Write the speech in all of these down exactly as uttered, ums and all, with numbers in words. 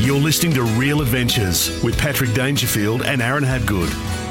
You're listening to Real Adventures with Patrick Dangerfield and Aaron Habgood.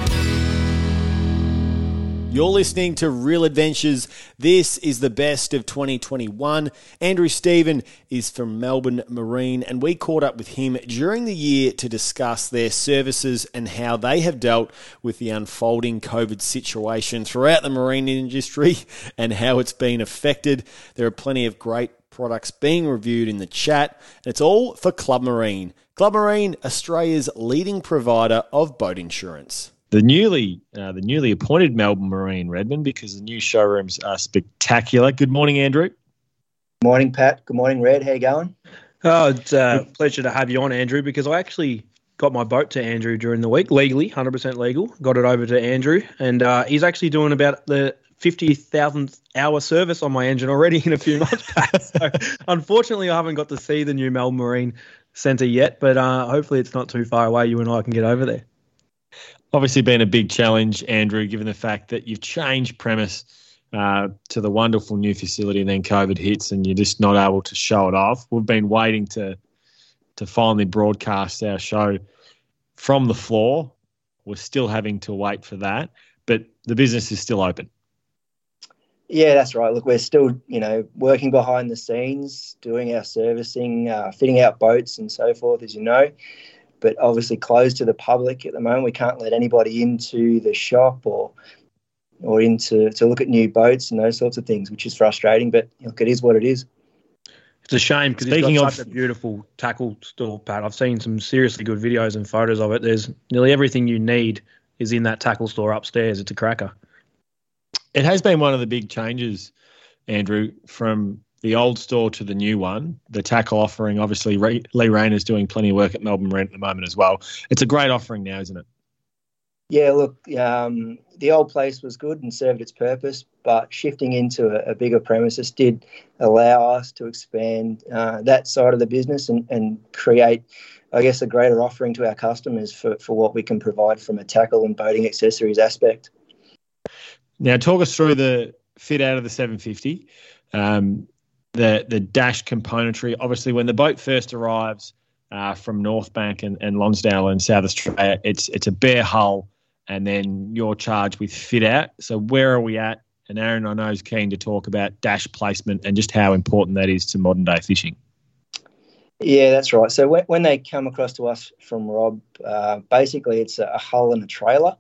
You're listening to Real Adventures. This is the best of twenty twenty-one. Andrew Stephen is from Melbourne Marine, and we caught up with him during the year to discuss their services and how they have dealt with the unfolding COVID situation throughout the marine industry and how it's been affected. There are plenty of great products being reviewed in the chat, and it's all for Club Marine. Club Marine, Australia's leading provider of boat insurance. The newly uh, the newly appointed Melbourne Marine, Redmond, because the new showrooms are spectacular. Good morning, Andrew. Morning, Pat. Good morning, Red. How you going? Oh, it's a pleasure to have you on, Andrew, because I actually got my boat to Andrew during the week, legally, one hundred percent legal. Got it over to Andrew, and uh, he's actually doing about the fifty thousandth hour service on my engine already in a few months back. So, unfortunately, I haven't got to see the new Melbourne Marine Centre yet, but uh, hopefully it's not too far away. You and I can get over there. Obviously been a big challenge, Andrew, given the fact that you've changed premise uh, to the wonderful new facility and then COVID hits and you're just not able to show it off. We've been waiting to to finally broadcast our show from the floor. We're still having to wait for that, but the business is still open. Yeah, that's right. Look, we're still, you know, working behind the scenes, doing our servicing, uh, fitting out boats and so forth, as you know. But obviously closed to the public at the moment. We can't let anybody into the shop or or into to look at new boats and those sorts of things, which is frustrating. But look, it is what it is. It's a shame because it's got such a beautiful tackle store, Pat. I've seen some seriously good videos and photos of it. There's nearly everything you need is in that tackle store upstairs. It's a cracker. It has been one of the big changes, Andrew, from the old store to the new one. The tackle offering, obviously, Lee Rayner's doing plenty of work at Melbourne Marine at the moment as well. It's a great offering now, isn't it? Yeah, look, um, the old place was good and served its purpose, but shifting into a, a bigger premises did allow us to expand uh, that side of the business and, and create, I guess, a greater offering to our customers for, for what we can provide from a tackle and boating accessories aspect. Now, talk us through the fit out of the seven fifty. Um, the the dash componentry. Obviously, when the boat first arrives uh, from North Bank and, and Lonsdale in South Australia, it's it's a bare hull, and then you're charged with fit out. So where are we at? And Aaron, I know, is keen to talk about dash placement and just how important that is to modern day fishing. Yeah, that's right. So when, when they come across to us from Rob, uh, basically it's a, a hull and a trailer.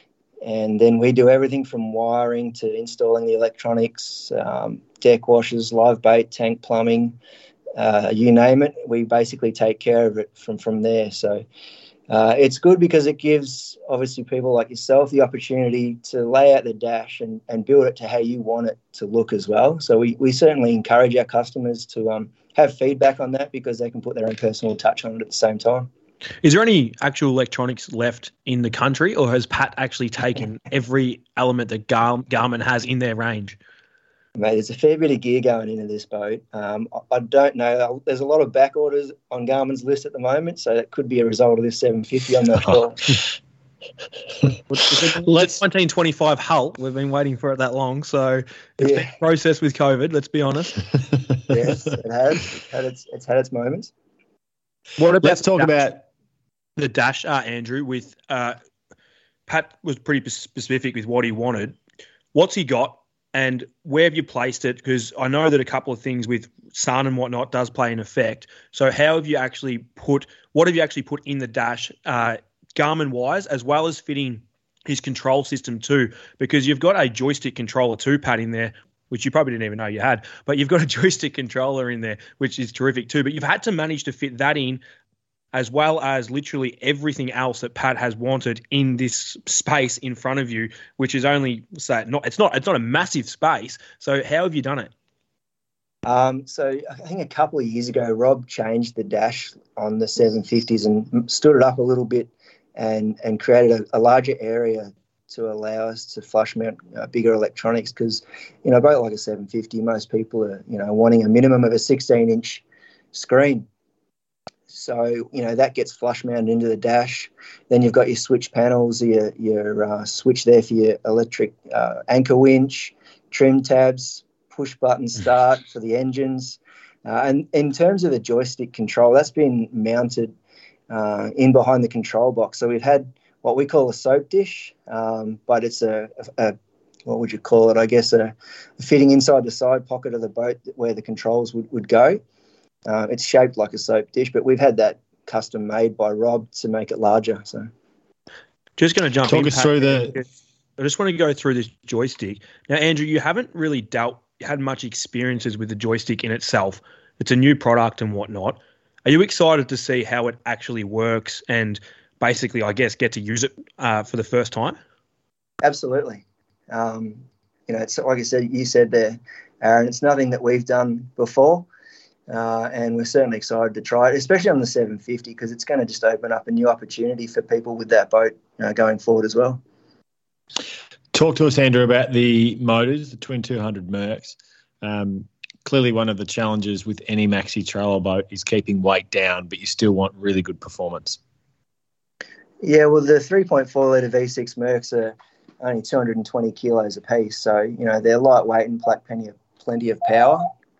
And then we do everything from wiring to installing the electronics, um, deck washers, live bait, tank plumbing, uh, you name it. We basically take care of it from, from there. So uh, it's good because it gives, obviously, people like yourself the opportunity to lay out the dash and, and build it to how you want it to look as well. So we, we certainly encourage our customers to um, have feedback on that because they can put their own personal touch on it at the same time. Is there any actual electronics left in the country, or has Pat actually taken every element that Gar- Garmin has in their range? Mate, there's a fair bit of gear going into this boat. Um, I, I don't know. There's a lot of back orders on Garmin's list at the moment, so that could be a result of this seven fifty. I'm not sure. Let's nineteen twenty-five hull. We've been waiting for it that long, so it's yeah. been processed with COVID. Let's be honest. Yes, it has. It's had its, it's had its moments. What about Let's talk dash, about the dash, uh, Andrew. With uh, Pat was pretty specific with what he wanted. What's he got, and where have you placed it? Because I know that a couple of things with sun and whatnot does play an effect. So how have you actually put? What have you actually put in the dash, uh, Garmin-wise, as well as fitting his control system too? Because you've got a joystick controller too, Pat, in there, which you probably didn't even know you had, but you've got a joystick controller in there, which is terrific too. But you've had to manage to fit that in, as well as literally everything else that Pat has wanted in this space in front of you, which is only say not it's not it's not a massive space. So how have you done it? Um, so I think a couple of years ago, Rob changed the dash on the seven fifties and stood it up a little bit and and created a, a larger area to allow us to flush mount uh, bigger electronics because, you know, a boat like a seven fifty, most people are, you know, wanting a minimum of a sixteen inch screen. So, you know, that gets flush mounted into the dash. Then you've got your switch panels, your, your uh, switch there for your electric uh, anchor winch, trim tabs, push button start for the engines. Uh, and in terms of the joystick control, that's been mounted uh, in behind the control box. So we've had what we call a soap dish, um, but it's a, a, a, what would you call it? I guess a, a fitting inside the side pocket of the boat where the controls would, would go. Uh, it's shaped like a soap dish, but we've had that custom made by Rob to make it larger. So, just going to jump talk in, us Pat, through the. I just want to go through this joystick now, Andrew. You haven't really dealt had much experiences with the joystick in itself. It's a new product and whatnot. Are you excited to see how it actually works and basically, I guess, get to use it uh, for the first time? Absolutely. Um, you know, it's like I said, you said there, Aaron. It's nothing that we've done before. Uh, and we're certainly excited to try it, especially on the seven fifty, because it's going to just open up a new opportunity for people with that boat you know, going forward as well. Talk to us, Andrew, about the motors, the Twin two hundred Mercs. Um, clearly one of the challenges with any maxi trailer boat is keeping weight down, but you still want really good performance. Yeah, well, the three point four litre V six Mercs are only two hundred twenty kilos apiece, so, you know, they're lightweight and pack plenty of, plenty of power.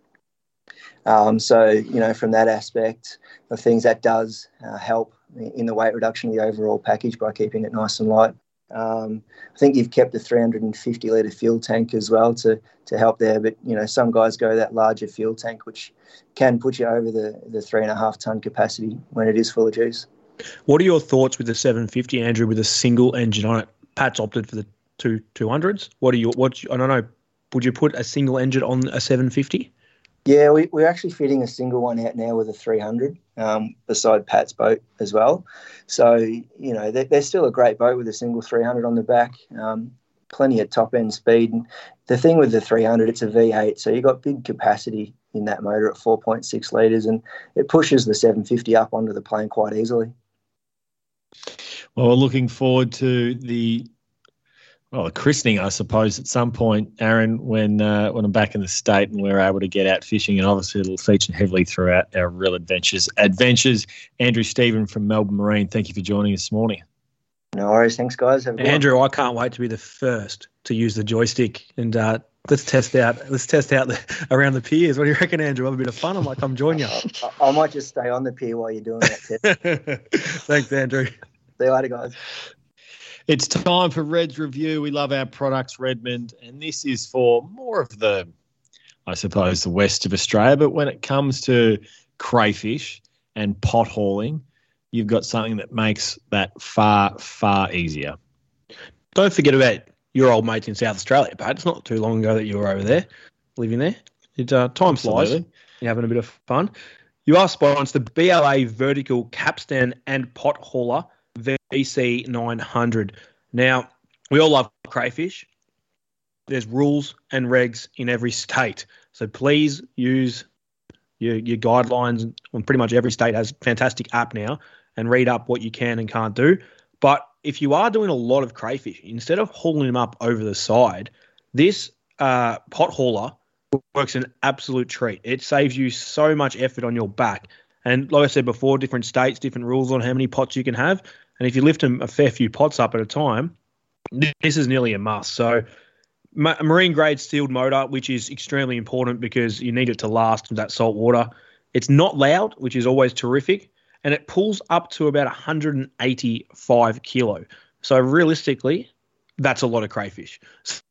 Um, so, you know, from that aspect of things, that does uh, help in the weight reduction of the overall package by keeping it nice and light. Um, I think you've kept a three hundred fifty litre fuel tank as well to to help there, but, you know, some guys go that larger fuel tank, which can put you over the, the three and a half tonne capacity when it is full of juice. What are your thoughts with the seven fifty, Andrew, with a single engine on it? Pat's opted for the two 200s. What are your, what, I don't know, would you put a single engine on a seven fifty? Yeah, we, we're actually fitting a single one out now with a three hundred um, beside Pat's boat as well. So, you know, they're, they're still a great boat with a single three hundred on the back, um, plenty of top-end speed. And the thing with the three hundred, it's a V eight, so you've got big capacity in that motor at four point six litres, and it pushes the seven fifty up onto the plane quite easily. Well, we're looking forward to the well, a christening, I suppose, at some point, Aaron, when uh, when I'm back in the state and we're able to get out fishing, and obviously it'll feature heavily throughout our Real Adventures. Adventures, Andrew Stephen from Melbourne Marine, thank you for joining us this morning. No worries. Thanks, guys. Have a good Andrew, one. I can't wait to be the first to use the joystick and uh, let's test out let's test out the, around the piers. What do you reckon, Andrew? Have a bit of fun. I might come join you. I, I might just stay on the pier while you're doing that test. Thanks, Andrew. See you later, guys. It's time for Red's Review. We love our products, Redmond, and this is for more of the, I suppose, the west of Australia. But when it comes to crayfish and pot hauling, you've got something that makes that far, far easier. Don't forget about your old mates in South Australia, Pat. It's not too long ago that you were over there, living there. It, uh, time flies. Absolutely. You're having a bit of fun. You are sponsored the B L A Vertical Capstan and Pot Hauler V C nine hundred. Now, we all love crayfish. There's rules and regs in every state. So please use your, your guidelines. Well, pretty much every state has a fantastic app now, and read up what you can and can't do. But if you are doing a lot of crayfish, instead of hauling them up over the side, this uh, pot hauler works an absolute treat. It saves you so much effort on your back. And like I said before, different states, different rules on how many pots you can have. And if you lift them a fair few pots up at a time, this is nearly a must. So a marine grade sealed motor, which is extremely important because you need it to last in that salt water. It's not loud, which is always terrific. And it pulls up to about one hundred eighty-five kilo. So realistically, that's a lot of crayfish. So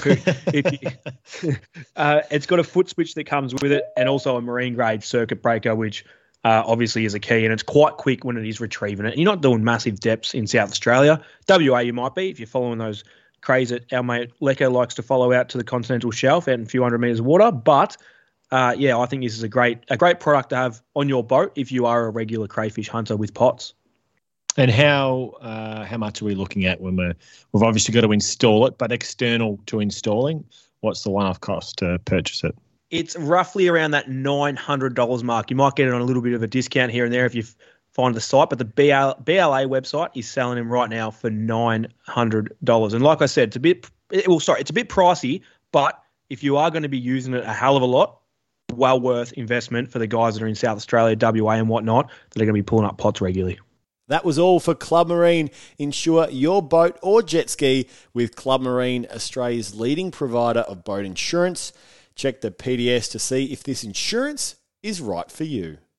if you, uh, it's got a foot switch that comes with it, and also a marine grade circuit breaker, which uh, obviously is a key, and it's quite quick when it is retrieving it. You're not doing massive depths in South Australia. W A you might be if you're following those craze that our mate Lecco likes to follow out to the continental shelf out in a few hundred metres of water. But uh, yeah, I think this is a great a great product to have on your boat if you are a regular crayfish hunter with pots. And how uh, how much are we looking at when we're we've obviously got to install it, but external to installing, what's the one-off cost to purchase it? It's roughly around that nine hundred dollars mark. You might get it on a little bit of a discount here and there if you find the site, but the B L, B L A website is selling them right now for nine hundred dollars. And like I said, it's a bit well, sorry, it's a bit pricey, but if you are going to be using it a hell of a lot, well worth investment for the guys that are in South Australia, W A and whatnot, that are going to be pulling up pots regularly. That was all for Club Marine. Insure your boat or jet ski with Club Marine, Australia's leading provider of boat insurance. Check the P D S to see if this insurance is right for you.